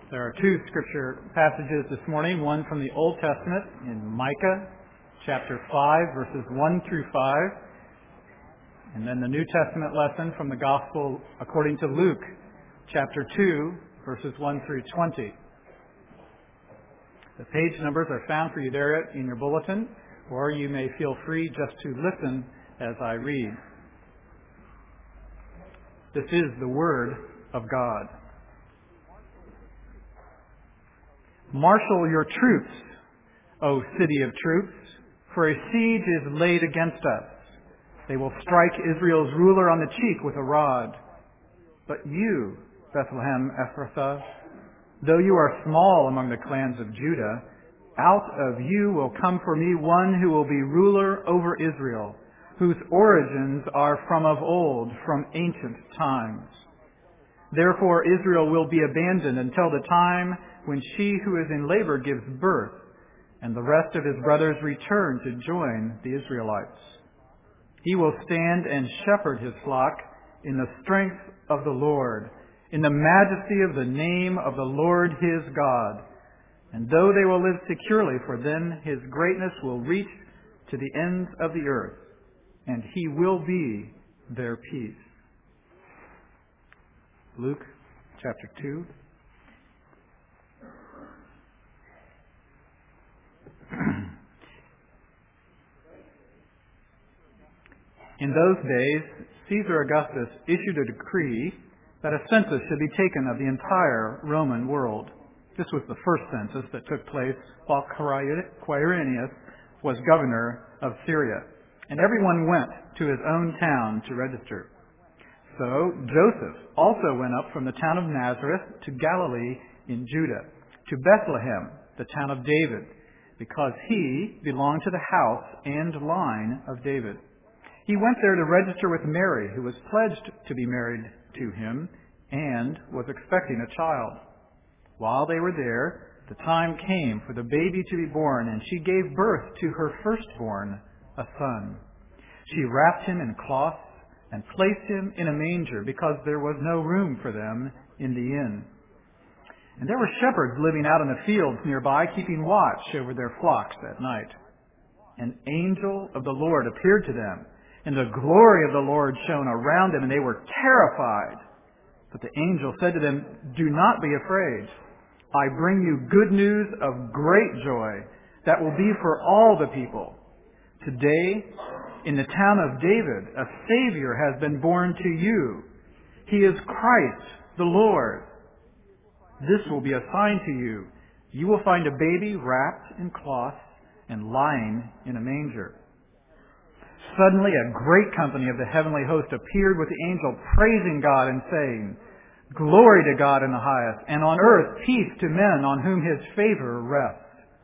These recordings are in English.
There are two scripture passages this morning, one from the Old Testament in Micah chapter 5, verses 1 through 5, and then the New Testament lesson from the Gospel according to Luke chapter 2, verses 1 through 20. The page numbers are found for you there in your bulletin, or you may feel free just to listen as I read. This is the Word of God. Marshal your troops, O city of troops, for a siege is laid against us. They will strike Israel's ruler on the cheek with a rod. But you, Bethlehem Ephrathah, though you are small among the clans of Judah, out of you will come for me one who will be ruler over Israel, whose origins are from of old, from ancient times. Therefore Israel will be abandoned until the time when she who is in labor gives birth, and the rest of his brothers return to join the Israelites. He will stand and shepherd his flock in the strength of the Lord, in the majesty of the name of the Lord his God. And though they will live securely, for then his greatness will reach to the ends of the earth, and he will be their peace. Luke chapter 2. In those days, Caesar Augustus issued a decree that a census should be taken of the entire Roman world. This was the first census that took place while Quirinius was governor of Syria, and everyone went to his own town to register. So Joseph also went up from the town of Nazareth to Galilee in Judah, to Bethlehem, the town of David, because he belonged to the house and line of David. He went there to register with Mary, who was pledged to be married to him and was expecting a child. While they were there, the time came for the baby to be born, and she gave birth to her firstborn, a son. She wrapped him in cloths and placed him in a manger because there was no room for them in the inn. And there were shepherds living out in the fields nearby, keeping watch over their flocks at night. An angel of the Lord appeared to them, and the glory of the Lord shone around them, and they were terrified. But the angel said to them, "Do not be afraid. I bring you good news of great joy that will be for all the people. Today, in the town of David, a Savior has been born to you. He is Christ the Lord. This will be a sign to you. You will find a baby wrapped in cloths and lying in a manger." Suddenly a great company of the heavenly host appeared with the angel, praising God and saying, "Glory to God in the highest, and on earth peace to men on whom his favor rests."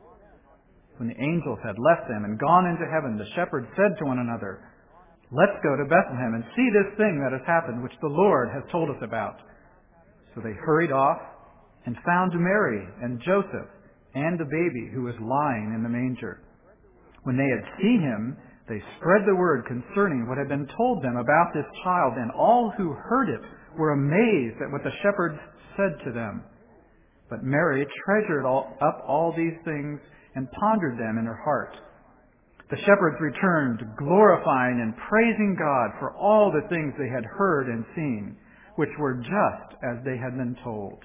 When the angels had left them and gone into heaven, the shepherds said to one another, "Let's go to Bethlehem and see this thing that has happened, which the Lord has told us about." So they hurried off and found Mary and Joseph and the baby who was lying in the manger. When they had seen him, they spread the word concerning what had been told them about this child, and all who heard it were amazed at what the shepherds said to them. But Mary treasured up all these things and pondered them in her heart. The shepherds returned, glorifying and praising God for all the things they had heard and seen, which were just as they had been told.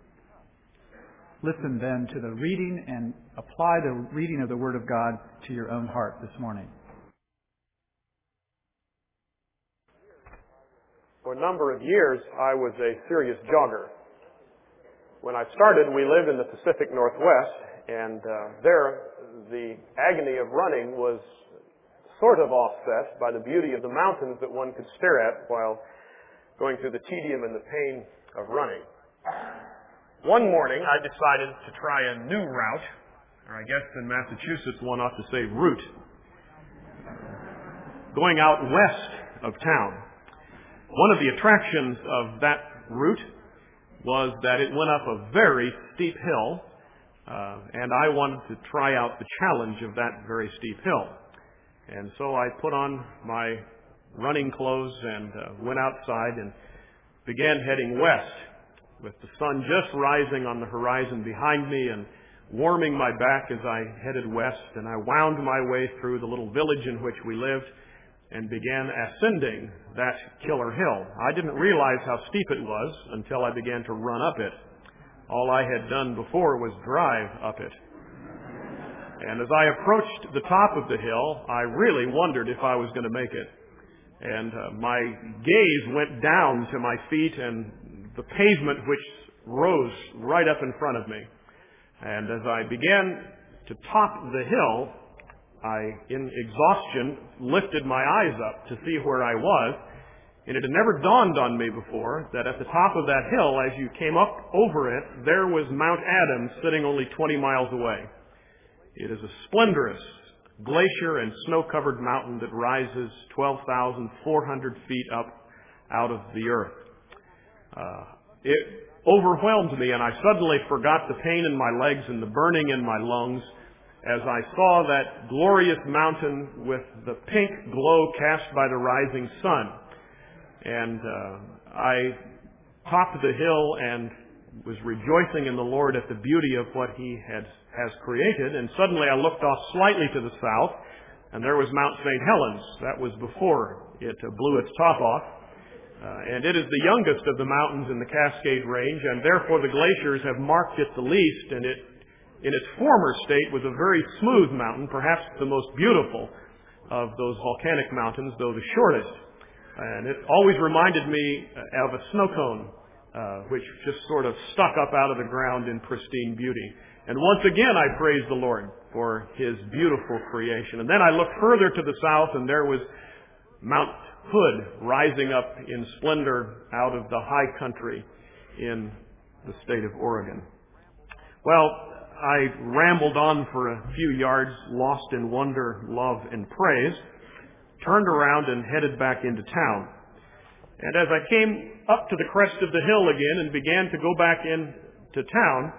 Listen then to the reading and apply the reading of the Word of God to your own heart this morning. For a number of years, I was a serious jogger. When I started, we lived in the Pacific Northwest, and there the agony of running was sort of offset by the beauty of the mountains that one could stare at while going through the tedium and the pain of running. One morning, I decided to try a new route, or I guess in Massachusetts one ought to say route, going out west of town. One of the attractions of that route was that it went up a very steep hill, and I wanted to try out the challenge of that very steep hill. And so I put on my running clothes and went outside and began heading west. with the sun just rising on the horizon behind me and warming my back as I headed west. And I wound my way through the little village in which we lived and began ascending that killer hill. I didn't realize how steep it was until I began to run up it. All I had done before was drive up it. And as I approached the top of the hill, I really wondered if I was going to make it. And my gaze went down to my feet and the pavement which rose right up in front of me. And as I began to top the hill, I, in exhaustion, lifted my eyes up to see where I was. And it had never dawned on me before that at the top of that hill, as you came up over it, there was Mount Adams sitting only 20 miles away. It is a splendorous glacier and snow-covered mountain that rises 12,400 feet up out of the earth. It overwhelmed me, and I suddenly forgot the pain in my legs and the burning in my lungs as I saw that glorious mountain with the pink glow cast by the rising sun. And I topped the hill and was rejoicing in the Lord at the beauty of what He has created. And suddenly I looked off slightly to the south, and there was Mount St. Helens. That was before it blew its top off. And it is the youngest of the mountains in the Cascade Range, and therefore the glaciers have marked it the least. And it, in its former state, was a very smooth mountain, perhaps the most beautiful of those volcanic mountains, though the shortest. And it always reminded me of a snow cone, which just sort of stuck up out of the ground in pristine beauty. And once again, I praised the Lord for His beautiful creation. And then I looked further to the south, and there was Mount Hood rising up in splendor out of the high country in the state of Oregon. Well, I rambled on for a few yards, lost in wonder, love, and praise, turned around and headed back into town. And as I came up to the crest of the hill again and began to go back into town,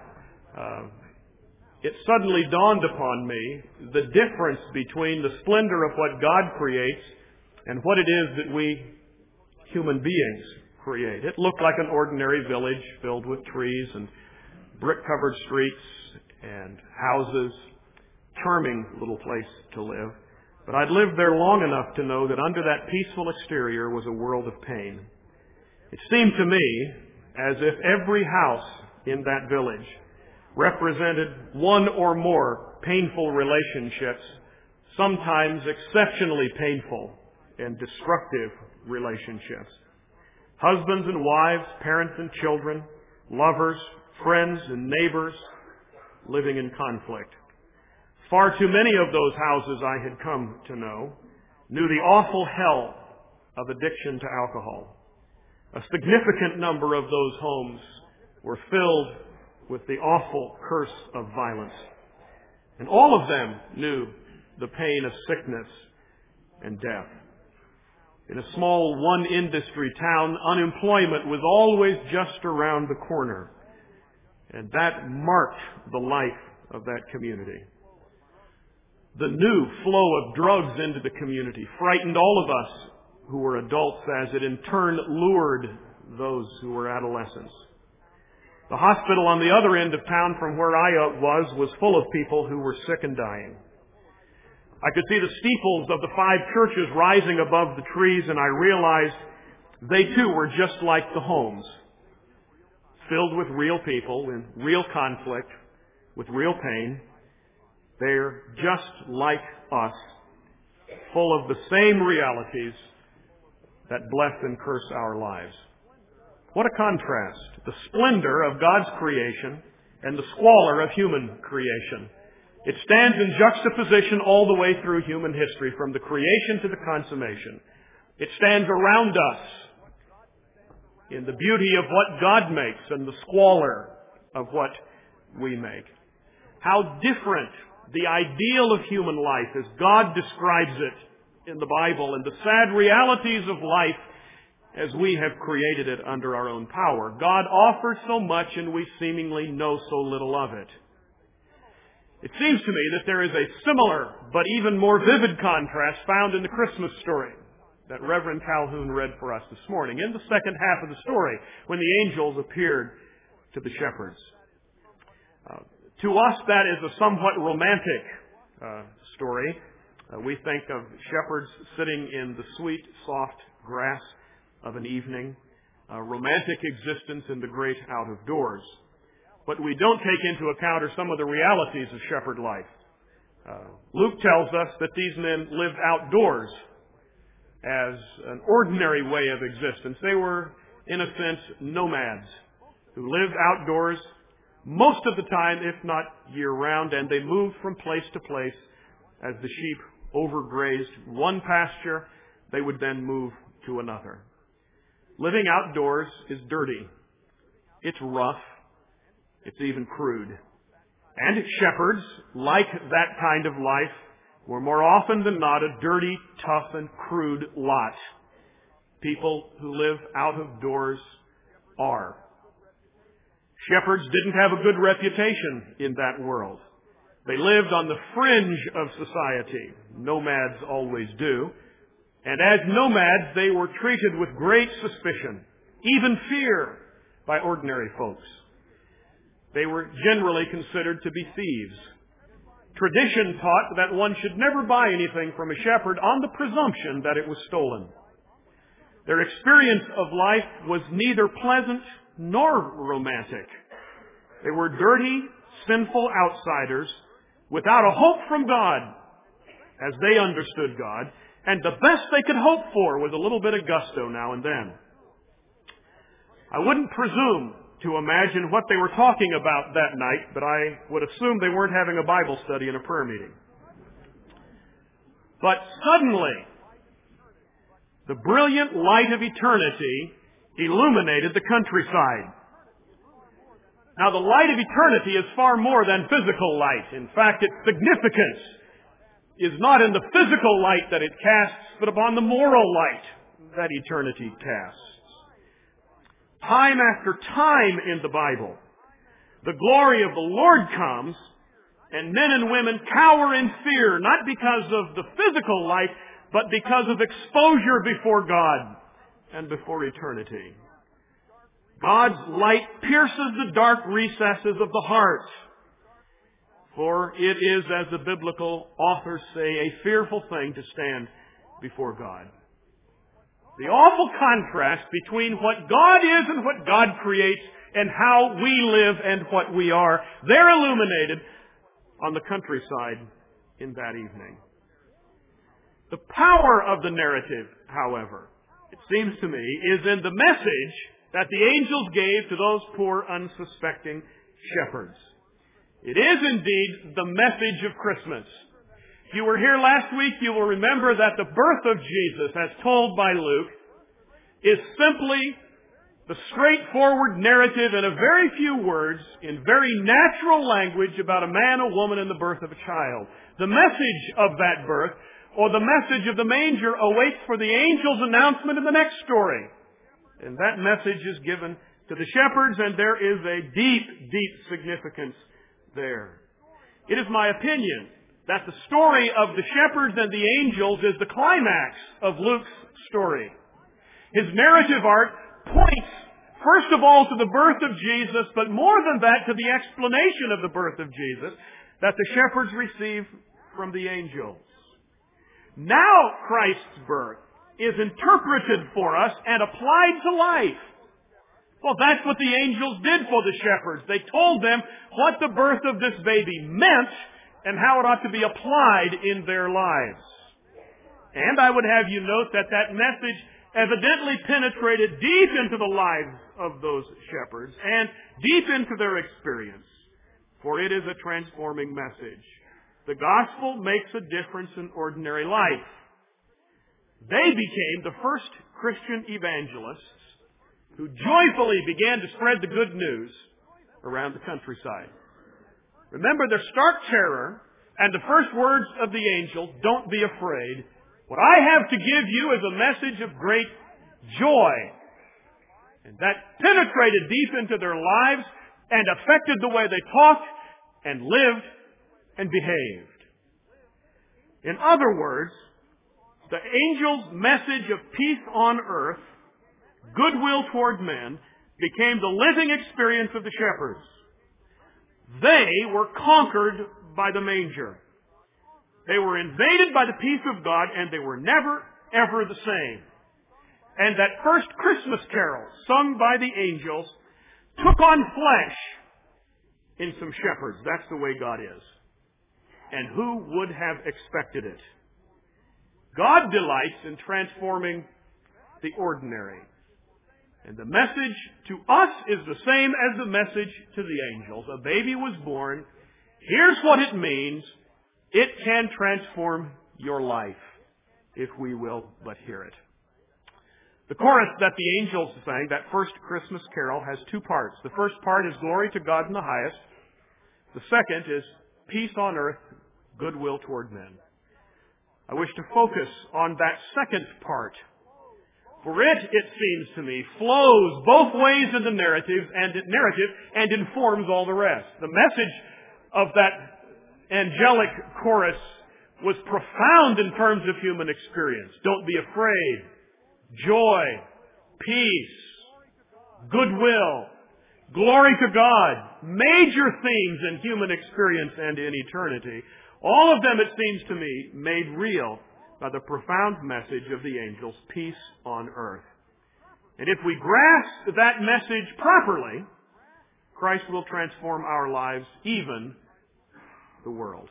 it suddenly dawned upon me the difference between the splendor of what God creates and what it is that we human beings create. It looked like an ordinary village filled with trees and brick-covered streets and houses. Charming little place to live. But I'd lived there long enough to know that under that peaceful exterior was a world of pain. It seemed to me as if every house in that village represented one or more painful relationships, sometimes exceptionally painful and destructive relationships. Husbands and wives, parents and children, lovers, friends and neighbors living in conflict. Far too many of those houses I had come to know knew the awful hell of addiction to alcohol. A significant number of those homes were filled with the awful curse of violence. And all of them knew the pain of sickness and death. In a small one-industry town, unemployment was always just around the corner. And that marked the life of that community. The new flow of drugs into the community frightened all of us who were adults, as it in turn lured those who were adolescents. The hospital on the other end of town from where I was full of people who were sick and dying. I could see the steeples of the 5 churches rising above the trees, and I realized they too were just like the homes, filled with real people in real conflict, with real pain. They're just like us, full of the same realities that bless and curse our lives. What a contrast. The splendor of God's creation and the squalor of human creation. It stands in juxtaposition all the way through human history, from the creation to the consummation. It stands around us in the beauty of what God makes and the squalor of what we make. How different the ideal of human life as God describes it in the Bible, and the sad realities of life as we have created it under our own power. God offers so much, and we seemingly know so little of it. It seems to me that there is a similar but even more vivid contrast found in the Christmas story that Reverend Calhoun read for us this morning. In the second half of the story, when the angels appeared to the shepherds. To us, that is a somewhat romantic story. We think of shepherds sitting in the sweet, soft grass of an evening, a romantic existence in the great out of doors. What we don't take into account are some of the realities of shepherd life. Luke tells us that these men lived outdoors as an ordinary way of existence. They were, in a sense, nomads who lived outdoors most of the time, if not year-round, and they moved from place to place as the sheep overgrazed one pasture, they would then move to another. Living outdoors is dirty. It's rough. It's even crude. And shepherds, like that kind of life, were more often than not a dirty, tough, and crude lot. People who live out of doors are. Shepherds didn't have a good reputation in that world. They lived on the fringe of society. Nomads always do. And as nomads, they were treated with great suspicion, even fear, by ordinary folks. They were generally considered to be thieves. Tradition taught that one should never buy anything from a shepherd on the presumption that it was stolen. Their experience of life was neither pleasant nor romantic. They were dirty, sinful outsiders without a hope from God, as they understood God, and the best they could hope for was a little bit of gusto now and then. I wouldn't presume to imagine what they were talking about that night, but I would assume they weren't having a Bible study and a prayer meeting. But suddenly, the brilliant light of eternity illuminated the countryside. Now, the light of eternity is far more than physical light. In fact, its significance is not in the physical light that it casts, but upon the moral light that eternity casts. Time after time in the Bible, the glory of the Lord comes, and men and women cower in fear, not because of the physical light, but because of exposure before God and before eternity. God's light pierces the dark recesses of the heart. For it is, as the biblical authors say, a fearful thing to stand before God. The awful contrast between what God is and what God creates and how we live and what we are, they're illuminated on the countryside in that evening. The power of the narrative, however, it seems to me, is in the message that the angels gave to those poor, unsuspecting shepherds. It is indeed the message of Christmas. If you were here last week, you will remember that the birth of Jesus, as told by Luke, is simply the straightforward narrative in a very few words, in very natural language, about a man, a woman, and the birth of a child. The message of that birth, or the message of the manger, awaits for the angel's announcement in the next story. And that message is given to the shepherds, and there is a deep, deep significance there. It is my opinion that the story of the shepherds and the angels is the climax of Luke's story. His narrative arc points, first of all, to the birth of Jesus, but more than that, to the explanation of the birth of Jesus that the shepherds receive from the angels. Now Christ's birth is interpreted for us and applied to life. Well, that's what the angels did for the shepherds. They told them what the birth of this baby meant and how it ought to be applied in their lives. And I would have you note that that message evidently penetrated deep into the lives of those shepherds and deep into their experience, for it is a transforming message. The gospel makes a difference in ordinary life. They became the first Christian evangelists who joyfully began to spread the good news around the countryside. Remember their stark terror and the first words of the angel, "Don't be afraid. What I have to give you is a message of great joy." And that penetrated deep into their lives and affected the way they talked and lived and behaved. In other words, the angel's message of peace on earth, goodwill toward men, became the living experience of the shepherds. They were conquered by the manger. They were invaded by the peace of God, and they were never, ever the same. And that first Christmas carol, sung by the angels, took on flesh in some shepherds. That's the way God is. And who would have expected it? God delights in transforming the ordinary. And the message to us is the same as the message to the angels. A baby was born. Here's what it means. It can transform your life, if we will but hear it. The chorus that the angels sang, that first Christmas carol, has two parts. The first part is glory to God in the highest. The second is peace on earth, goodwill toward men. I wish to focus on that second part. For it seems to me, flows both ways in the narrative and informs all the rest. The message of that angelic chorus was profound in terms of human experience. Don't be afraid. Joy, peace, goodwill, glory to God, major themes in human experience and in eternity. All of them, it seems to me, made real by the profound message of the angels, peace on earth. And if we grasp that message properly, Christ will transform our lives, even the world.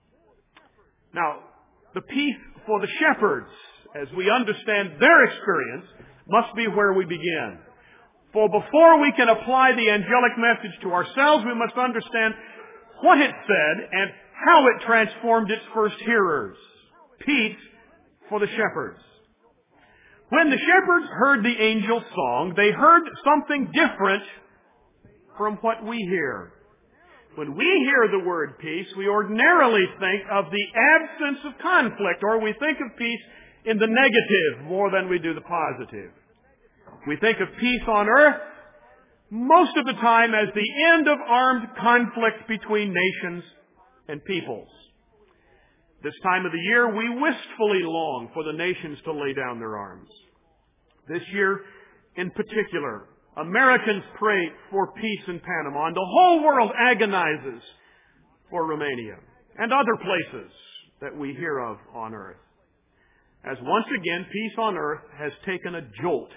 Now, the peace for the shepherds, as we understand their experience, must be where we begin. For before we can apply the angelic message to ourselves, we must understand what it said and how it transformed its first hearers. Peace for the shepherds. When the shepherds heard the angel's song, they heard something different from what we hear. When we hear the word peace, we ordinarily think of the absence of conflict, or we think of peace in the negative more than we do the positive. We think of peace on earth most of the time as the end of armed conflict between nations and peoples. This time of the year, we wistfully long for the nations to lay down their arms. This year, in particular, Americans pray for peace in Panama, and the whole world agonizes for Romania and other places that we hear of on earth. As once again, peace on earth has taken a jolt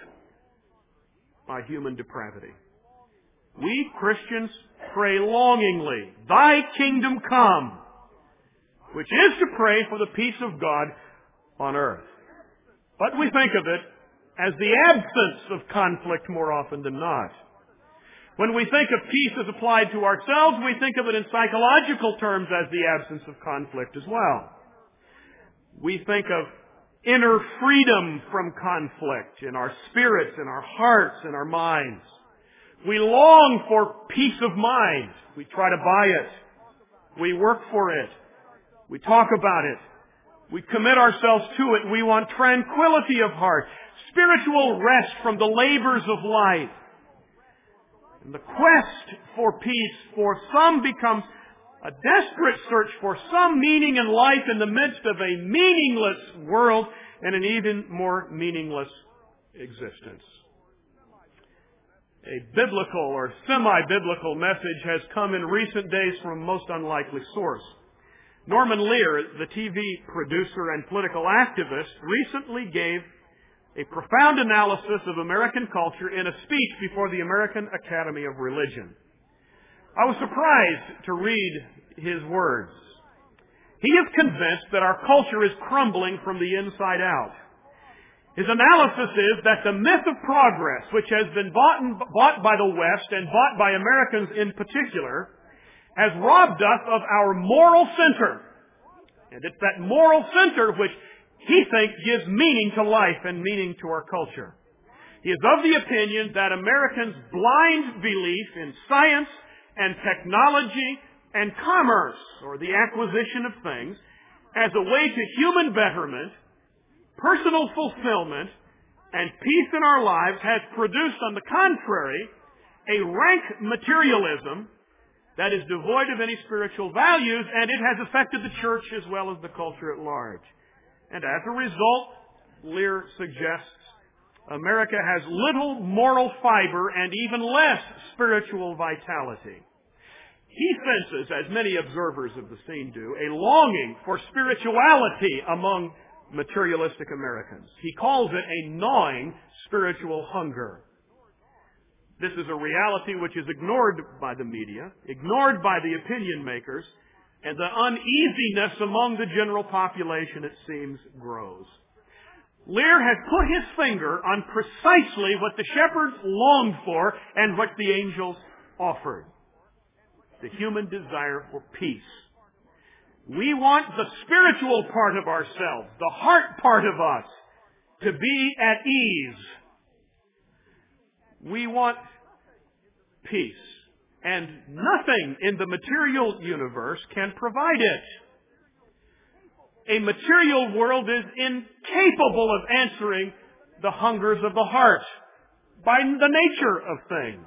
by human depravity. We Christians pray longingly, Thy kingdom come, which is to pray for the peace of God on earth. But we think of it as the absence of conflict more often than not. When we think of peace as applied to ourselves, we think of it in psychological terms as the absence of conflict as well. We think of inner freedom from conflict in our spirits, in our hearts, in our minds. We long for peace of mind. We try to buy it. We work for it. We talk about it. We commit ourselves to it. We want tranquility of heart, spiritual rest from the labors of life. And the quest for peace for some becomes a desperate search for some meaning in life in the midst of a meaningless world and an even more meaningless existence. A biblical or semi-biblical message has come in recent days from a most unlikely source. Norman Lear, the TV producer and political activist, recently gave a profound analysis of American culture in a speech before the American Academy of Religion. I was surprised to read his words. He is convinced that our culture is crumbling from the inside out. His analysis is that the myth of progress, which has been bought by the West and bought by Americans in particular, has robbed us of our moral center. And it's that moral center which he thinks gives meaning to life and meaning to our culture. He is of the opinion that Americans' blind belief in science and technology and commerce, or the acquisition of things, as a way to human betterment, personal fulfillment, and peace in our lives has produced, on the contrary, a rank materialism that is devoid of any spiritual values, and it has affected the church as well as the culture at large. And as a result, Lear suggests America has little moral fiber and even less spiritual vitality. He senses, as many observers of the scene do, a longing for spirituality among materialistic Americans. He calls it a gnawing spiritual hunger. This is a reality which is ignored by the media, ignored by the opinion makers, and the uneasiness among the general population, it seems, grows. Lear has put his finger on precisely what the shepherds longed for and what the angels offered. The human desire for peace. We want the spiritual part of ourselves, the heart part of us, to be at ease. We want peace. And nothing in the material universe can provide it. A material world is incapable of answering the hungers of the heart by the nature of things.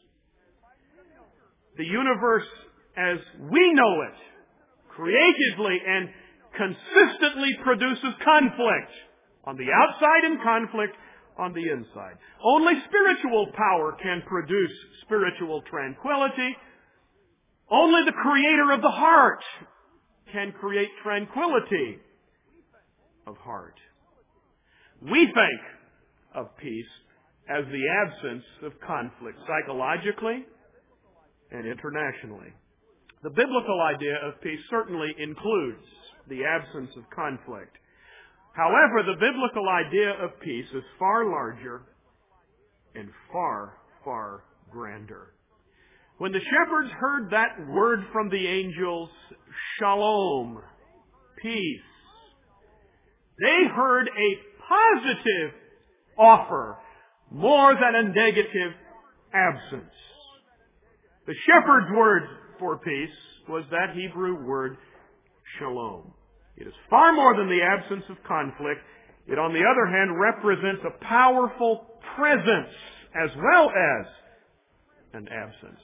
The universe as we know it, creatively and consistently produces conflict on the outside and conflict on the inside. Only spiritual power can produce spiritual tranquility. Only the Creator of the heart can create tranquility of heart. We think of peace as the absence of conflict, psychologically and internationally. The biblical idea of peace certainly includes the absence of conflict. However, the biblical idea of peace is far larger and far, far grander. When the shepherds heard that word from the angels, shalom, peace, they heard a positive offer more than a negative absence. The shepherd's word for peace was that Hebrew word shalom. It is far more than the absence of conflict. It, on the other hand, represents a powerful presence as well as an absence.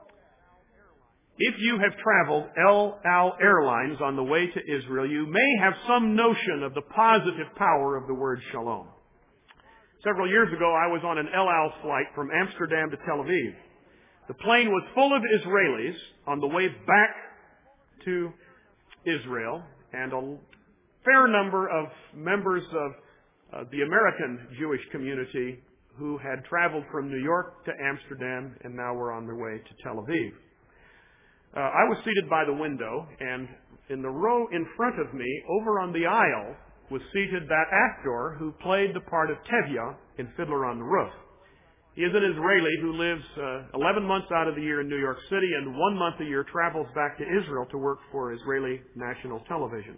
If you have traveled El Al Airlines on the way to Israel, you may have some notion of the positive power of the word shalom. Several years ago, I was on an El Al flight from Amsterdam to Tel Aviv. The plane was full of Israelis on the way back to Israel, and a fair number of members of the American Jewish community who had traveled from New York to Amsterdam and now were on their way to Tel Aviv. I was seated by the window, and in the row in front of me, over on the aisle, was seated that actor who played the part of Tevye in Fiddler on the Roof. He is an Israeli who lives 11 months out of the year in New York City and 1 month a year travels back to Israel to work for Israeli national television.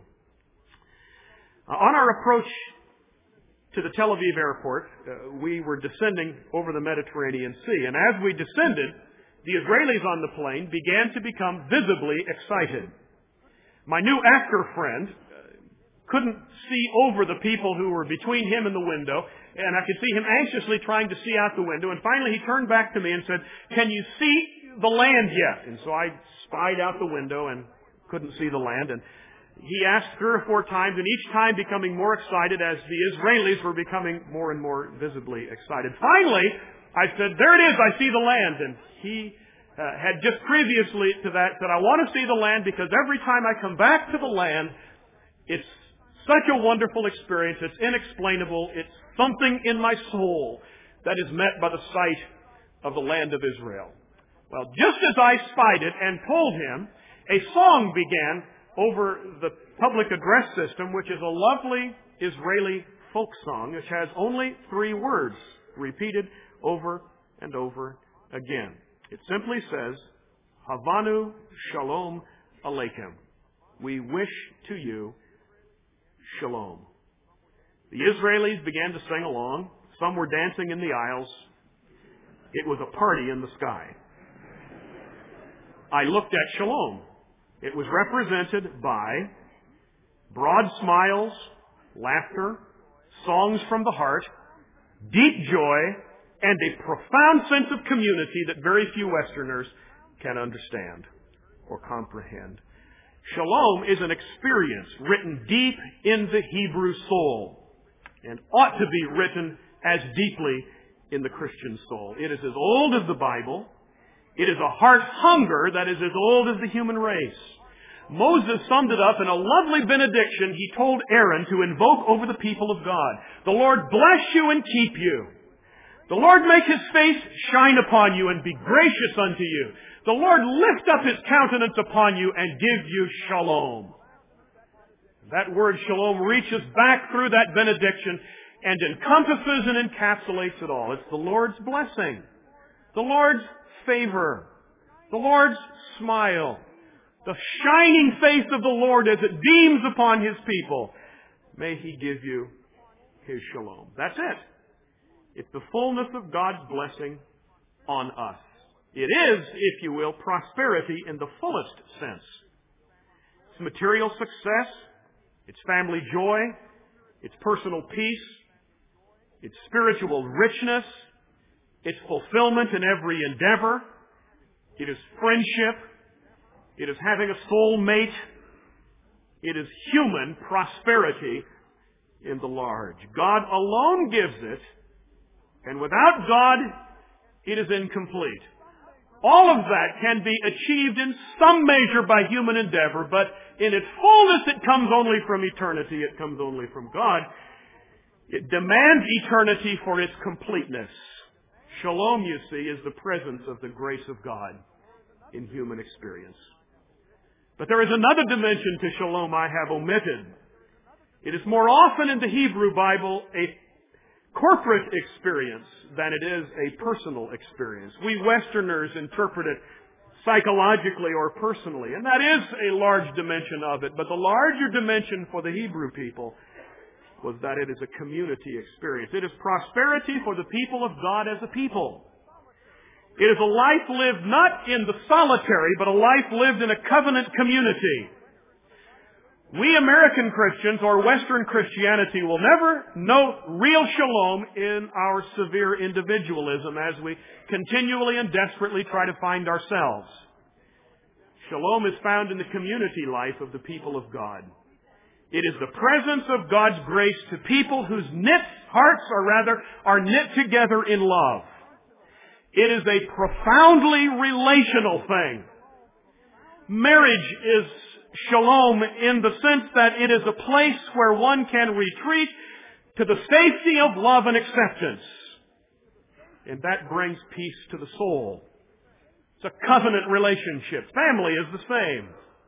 On our approach to the Tel Aviv airport, we were descending over the Mediterranean Sea. And as we descended, the Israelis on the plane began to become visibly excited. My new actor friend couldn't see over the people who were between him and the window, and I could see him anxiously trying to see out the window. And finally he turned back to me and said, "Can you see the land yet?" And so I spied out the window and couldn't see the land. And he asked 3 or 4 times, and each time becoming more excited as the Israelis were becoming more and more visibly excited. Finally, I said, "There it is, I see the land." And he had just previously to that said, "I want to see the land because every time I come back to the land, it's such a wonderful experience. It's inexplainable. It's something in my soul that is met by the sight of the land of Israel." Well, just as I spied it and told him, a song began over the public address system, which is a lovely Israeli folk song, which has only 3 words repeated over and over again. It simply says, "Havanu Shalom Aleichem." We wish to you Shalom. The Israelis began to sing along. Some were dancing in the aisles. It was a party in the sky. I looked at Shalom. It was represented by broad smiles, laughter, songs from the heart, deep joy, and a profound sense of community that very few Westerners can understand or comprehend. Shalom is an experience written deep in the Hebrew soul and ought to be written as deeply in the Christian soul. It is as old as the Bible. It is a heart hunger that is as old as the human race. Moses summed it up in a lovely benediction he told Aaron to invoke over the people of God. The Lord bless you and keep you. The Lord make His face shine upon you and be gracious unto you. The Lord lift up His countenance upon you and give you shalom. That word shalom reaches back through that benediction and encompasses and encapsulates it all. It's the Lord's blessing, the Lord's favor, the Lord's smile, the shining face of the Lord as it beams upon His people. May He give you His shalom. That's it. It's the fullness of God's blessing on us. It is, if you will, prosperity in the fullest sense. It's material success. It's family joy. It's personal peace. It's spiritual richness. It's fulfillment in every endeavor. It is friendship. It is having a soul mate. It is human prosperity in the large. God alone gives it, and without God, it is incomplete. All of that can be achieved in some measure by human endeavor, but in its fullness it comes only from eternity. It comes only from God. It demands eternity for its completeness. Shalom, you see, is the presence of the grace of God in human experience. But there is another dimension to shalom I have omitted. It is more often in the Hebrew Bible a corporate experience than it is a personal experience. We Westerners interpret it psychologically or personally, and that is a large dimension of it. But the larger dimension for the Hebrew people was that it is a community experience. It is prosperity for the people of God as a people. It is a life lived not in the solitary, but a life lived in a covenant community. We American Christians or Western Christianity will never know real shalom in our severe individualism as we continually and desperately try to find ourselves. Shalom is found in the community life of the people of God. It is the presence of God's grace to people whose hearts are knit together in love. It is a profoundly relational thing. Marriage is shalom in the sense that it is a place where one can retreat to the safety of love and acceptance. And that brings peace to the soul. It's a covenant relationship. Family is the same.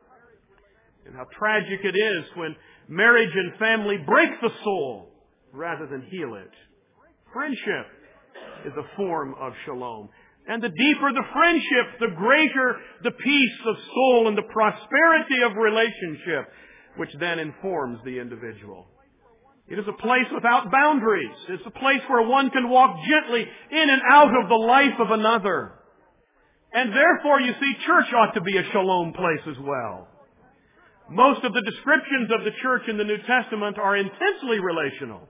And how tragic it is when marriage and family break the soul rather than heal it. Friendship is a form of shalom. And the deeper the friendship, the greater the peace of soul and the prosperity of relationship, which then informs the individual. It is a place without boundaries. It's a place where one can walk gently in and out of the life of another. And therefore, you see, church ought to be a shalom place as well. Most of the descriptions of the church in the New Testament are intensely relational.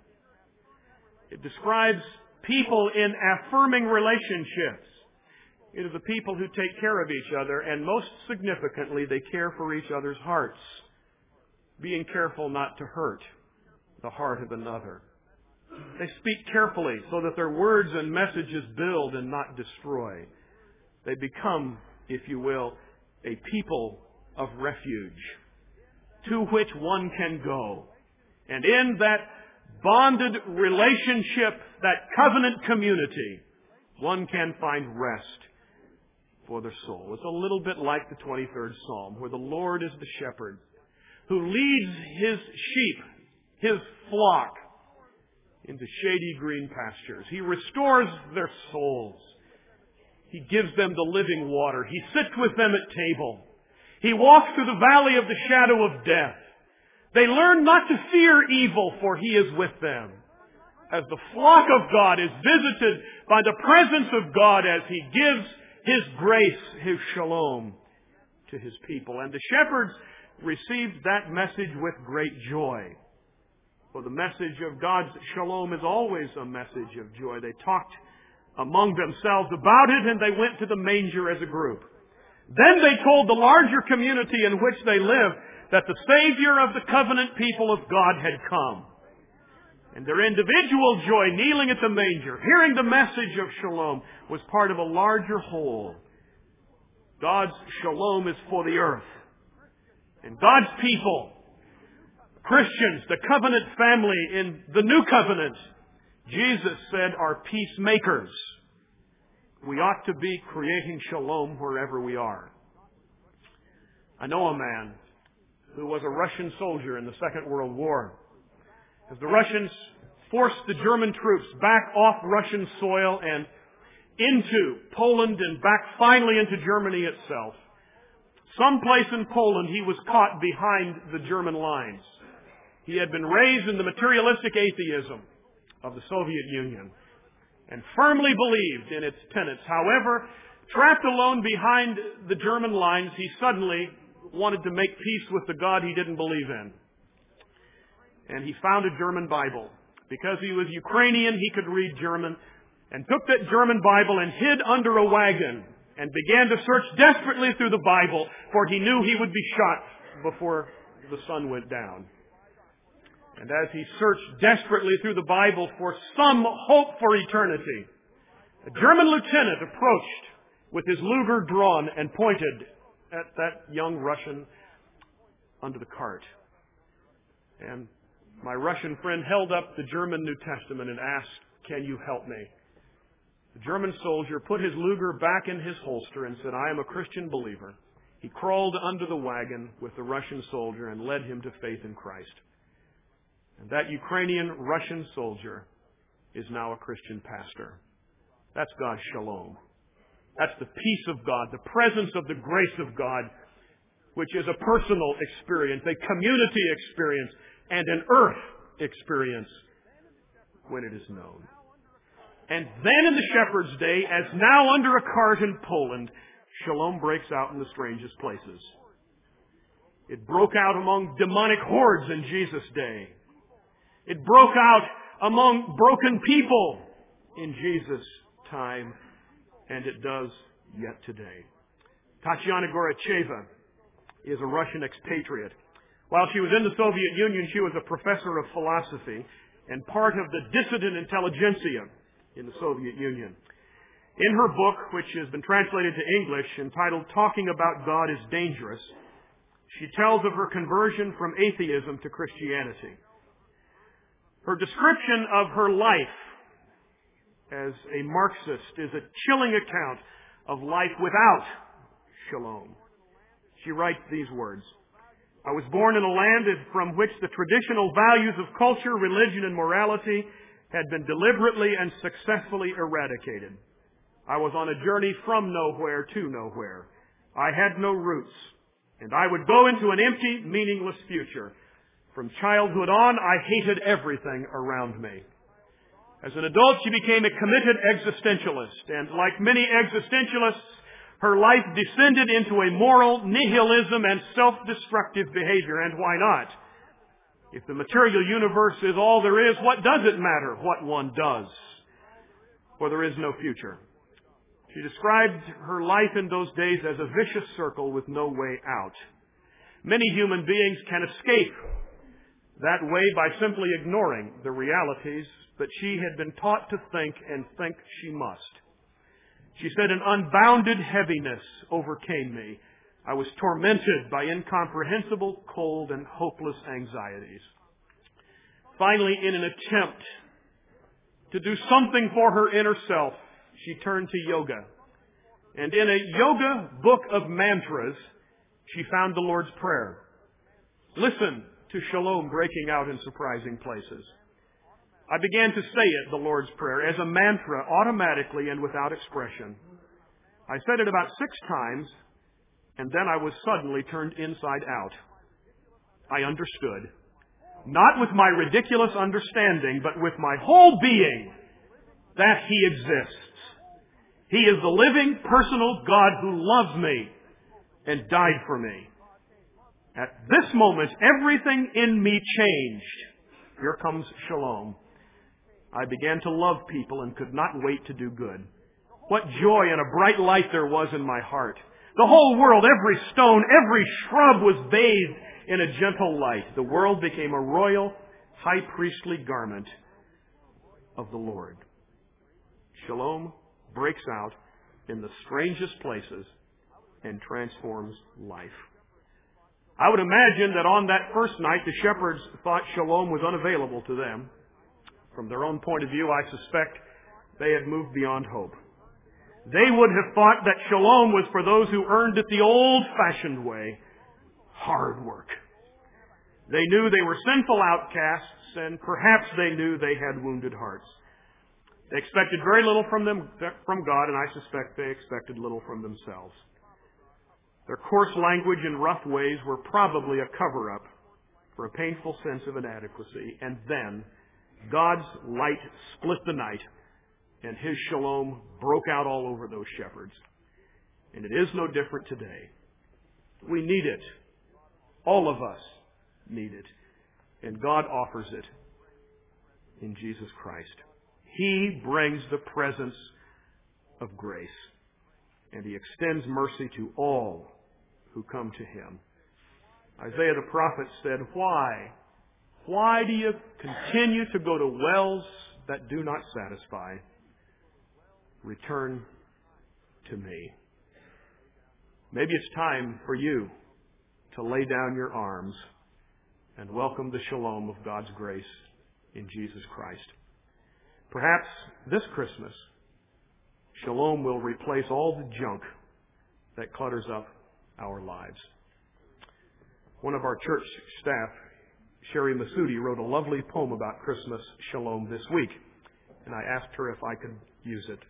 It describes people in affirming relationships. It is a people who take care of each other, and most significantly, they care for each other's hearts, being careful not to hurt the heart of another. They speak carefully so that their words and messages build and not destroy. They become, if you will, a people of refuge to which one can go. And in that bonded relationship, that covenant community, one can find rest for their soul. It's a little bit like the 23rd Psalm, where the Lord is the shepherd who leads His sheep, His flock, into shady green pastures. He restores their souls. He gives them the living water. He sits with them at table. He walks through the valley of the shadow of death. They learn not to fear evil, for He is with them. As the flock of God is visited by the presence of God as He gives His grace, His shalom to His people. And the shepherds received that message with great joy. For the message of God's shalom is always a message of joy. They talked among themselves about it, and they went to the manger as a group. Then they told the larger community in which they lived that the Savior of the covenant people of God had come. And their individual joy, kneeling at the manger, hearing the message of shalom, was part of a larger whole. God's shalom is for the earth. And God's people, Christians, the covenant family in the new covenant, Jesus said, are peacemakers. We ought to be creating shalom wherever we are. I know a man who was a Russian soldier in the Second World War. As the Russians forced the German troops back off Russian soil and into Poland and back finally into Germany itself, someplace in Poland he was caught behind the German lines. He had been raised in the materialistic atheism of the Soviet Union and firmly believed in its tenets. However, trapped alone behind the German lines, he suddenly wanted to make peace with the God he didn't believe in. And he found a German Bible. Because he was Ukrainian, he could read German, and took that German Bible and hid under a wagon and began to search desperately through the Bible, for he knew he would be shot before the sun went down. And as he searched desperately through the Bible for some hope for eternity, a German lieutenant approached with his Luger drawn and pointed at that young Russian under the cart. And my Russian friend held up the German New Testament and asked, "Can you help me?" The German soldier put his Luger back in his holster and said, "I am a Christian believer." He crawled under the wagon with the Russian soldier and led him to faith in Christ. And that Ukrainian Russian soldier is now a Christian pastor. That's God's shalom. That's the peace of God, the presence of the grace of God, which is a personal experience, a community experience, and an earth experience when it is known. And then in the shepherd's day, as now under a cart in Poland, shalom breaks out in the strangest places. It broke out among demonic hordes in Jesus' day. It broke out among broken people in Jesus' time, and it does yet today. Tatiana Goracheva is a Russian expatriate. While she was in the Soviet Union, she was a professor of philosophy and part of the dissident intelligentsia in the Soviet Union. In her book, which has been translated to English, entitled "Talking About God is Dangerous," she tells of her conversion from atheism to Christianity. Her description of her life as a Marxist is a chilling account of life without shalom. She writes these words, "I was born in a land from which the traditional values of culture, religion, and morality had been deliberately and successfully eradicated. I was on a journey from nowhere to nowhere. I had no roots, and I would go into an empty, meaningless future. From childhood on, I hated everything around me." As an adult, she became a committed existentialist, and like many existentialists, her life descended into a moral nihilism and self-destructive behavior. And why not? If the material universe is all there is, what does it matter what one does? For there is no future. She described her life in those days as a vicious circle with no way out. Many human beings can escape that way by simply ignoring the realities that she had been taught to think and think she must. She said, "An unbounded heaviness overcame me. I was tormented by incomprehensible, cold, and hopeless anxieties." Finally, in an attempt to do something for her inner self, she turned to yoga. And in a yoga book of mantras, she found the Lord's Prayer. Listen to shalom breaking out in surprising places. I began to say it, the Lord's Prayer, as a mantra, automatically and without expression. I said it about 6 times, and then I was suddenly turned inside out. I understood. Not with my ridiculous understanding, but with my whole being, that He exists. He is the living, personal God who loves me and died for me. At this moment, everything in me changed. Here comes shalom. I began to love people and could not wait to do good. What joy and a bright light there was in my heart. The whole world, every stone, every shrub was bathed in a gentle light. The world became a royal, high priestly garment of the Lord. Shalom breaks out in the strangest places and transforms life. I would imagine that on that first night, the shepherds thought shalom was unavailable to them. From their own point of view, I suspect they had moved beyond hope. They would have thought that shalom was for those who earned it the old-fashioned way, hard work. They knew they were sinful outcasts, and perhaps they knew they had wounded hearts. They expected very little from God, and I suspect they expected little from themselves. Their coarse language and rough ways were probably a cover-up for a painful sense of inadequacy. And then God's light split the night, and His shalom broke out all over those shepherds. And it is no different today. We need it. All of us need it. And God offers it in Jesus Christ. He brings the presence of grace, and He extends mercy to all who come to Him. Isaiah the prophet said, "Why? Why do you continue to go to wells that do not satisfy? Return to me." Maybe it's time for you to lay down your arms and welcome the shalom of God's grace in Jesus Christ. Perhaps this Christmas, shalom will replace all the junk that clutters up our lives. One of our church staff, Sherry Masudi, wrote a lovely poem about Christmas shalom this week, and I asked her if I could use it.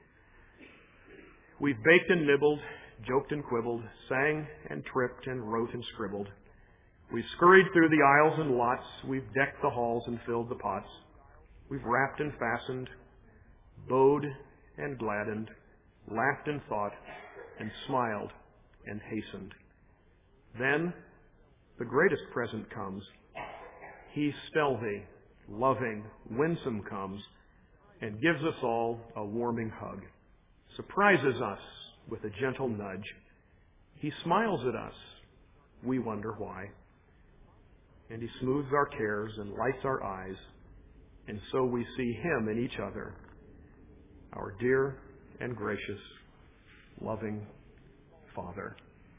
We've baked and nibbled, joked and quibbled, sang and tripped and wrote and scribbled. We've scurried through the aisles and lots. We've decked the halls and filled the pots. We've wrapped and fastened, bowed and gladdened, laughed and thought, and smiled and hastened. Then the greatest present comes. He stealthy, loving, winsome comes and gives us all a warming hug, surprises us with a gentle nudge. He smiles at us. We wonder why. And He smooths our cares and lights our eyes, and so we see Him in each other, our dear and gracious, loving Father.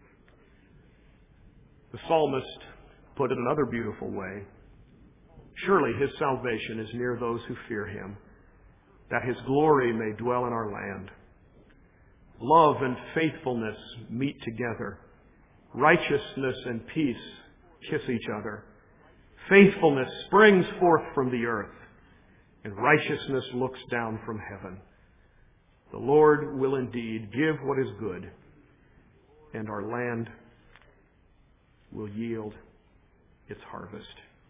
The psalmist put it another beautiful way. Surely His salvation is near those who fear Him, that His glory may dwell in our land. Love and faithfulness meet together. Righteousness and peace kiss each other. Faithfulness springs forth from the earth, and righteousness looks down from heaven. The Lord will indeed give what is good, and our land will yield its harvest.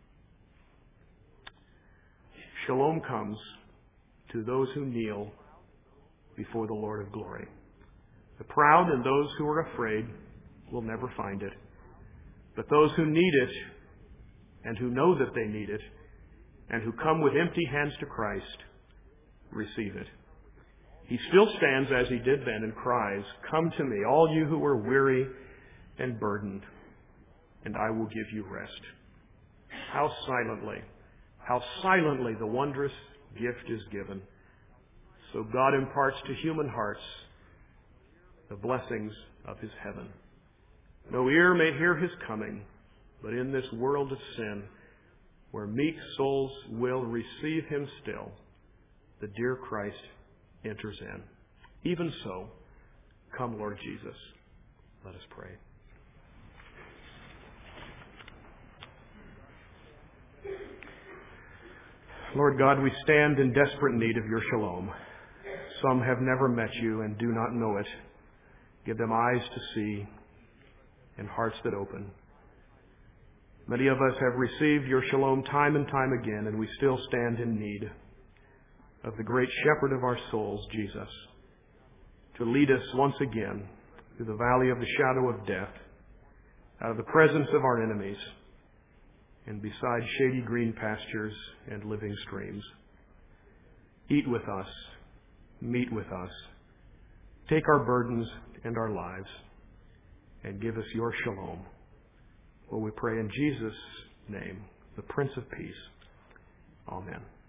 Shalom comes to those who kneel before the Lord of glory. The proud and those who are afraid will never find it. But those who need it, and who know that they need it, and who come with empty hands to Christ, receive it. He still stands as He did then and cries, "Come to me, all you who are weary and burdened, and I will give you rest." How silently the wondrous gift is given. So God imparts to human hearts the blessings of His heaven. No ear may hear His coming, but in this world of sin, where meek souls will receive Him still, the dear Christ enters in. Even so, come, Lord Jesus. Let us pray. Lord God, we stand in desperate need of your shalom. Some have never met you and do not know it. Give them eyes to see and hearts that open. Many of us have received your shalom time and time again, and we still stand in need of the great shepherd of our souls, Jesus, to lead us once again through the valley of the shadow of death, out of the presence of our enemies, and beside shady green pastures and living streams. Eat with us, meet with us, take our burdens and our lives, and give us your shalom. For we pray in Jesus' name, the Prince of Peace. Amen.